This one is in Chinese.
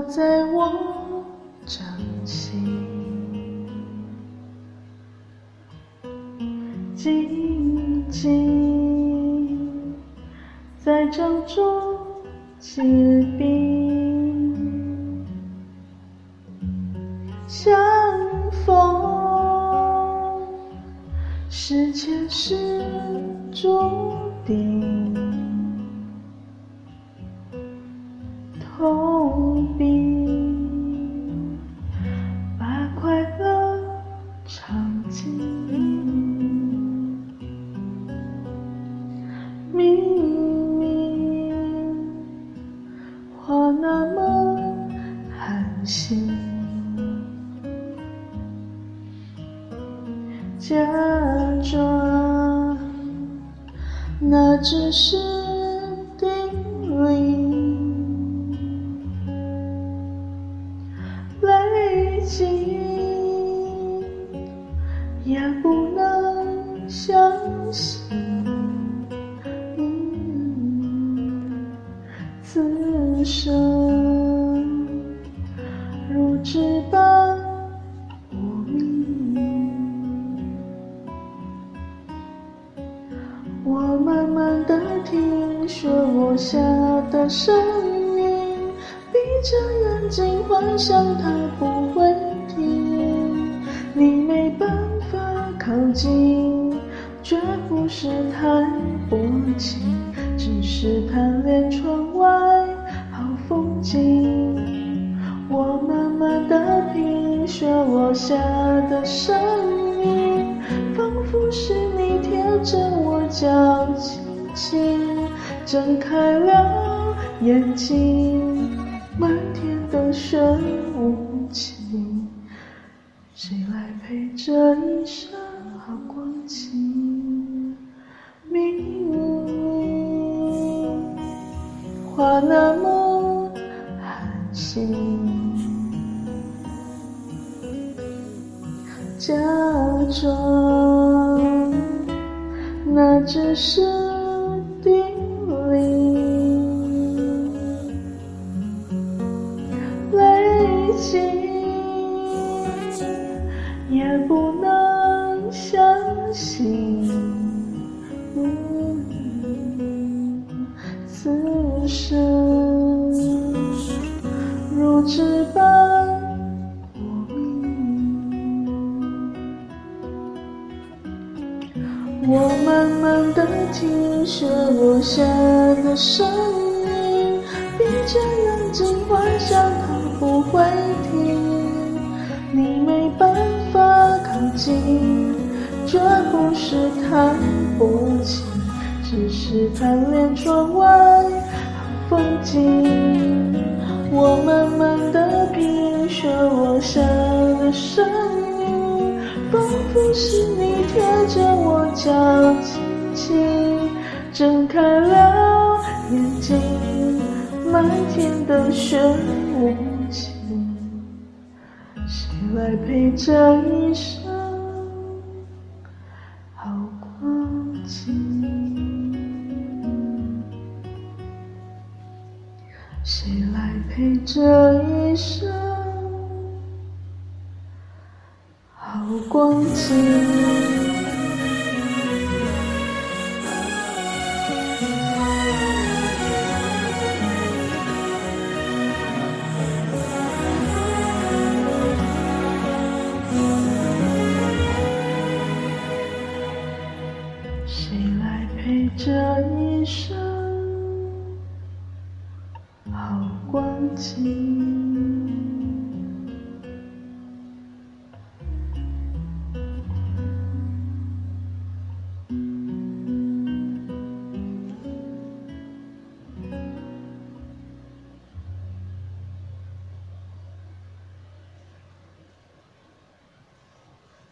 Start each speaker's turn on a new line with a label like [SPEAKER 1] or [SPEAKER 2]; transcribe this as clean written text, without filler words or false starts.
[SPEAKER 1] 在我掌心，静静在掌中结冰，相逢是前世注定，痛并把快乐尝尽，明明话那么寒心，假装那只是定理，累积也不能相信，此生如纸般无名，我慢慢地听说落下的声音，闭着眼睛幻想它不会停，你没办法靠近，绝不是太薄情，只是贪恋窗外好风景。我慢慢地品雪落下的声音，仿佛是你贴着我脚轻轻睁开了眼睛，满天的雪无情，谁来陪这一生好光景？明明话那么寒心，假装那只是定理，累积也不能相信，此生如纸般无名。我慢慢地听雪落下的声音，闭着眼睛幻想它不会停，你没办法靠近，绝不是太薄情，只是贪恋窗外好风景。我慢慢地品雪落下的声音，仿佛是你贴着我脚轻轻睁开了眼睛，满天的雪无情，谁来陪这一生好光景？谁来陪这一生好光景？谁来陪这一生好光景？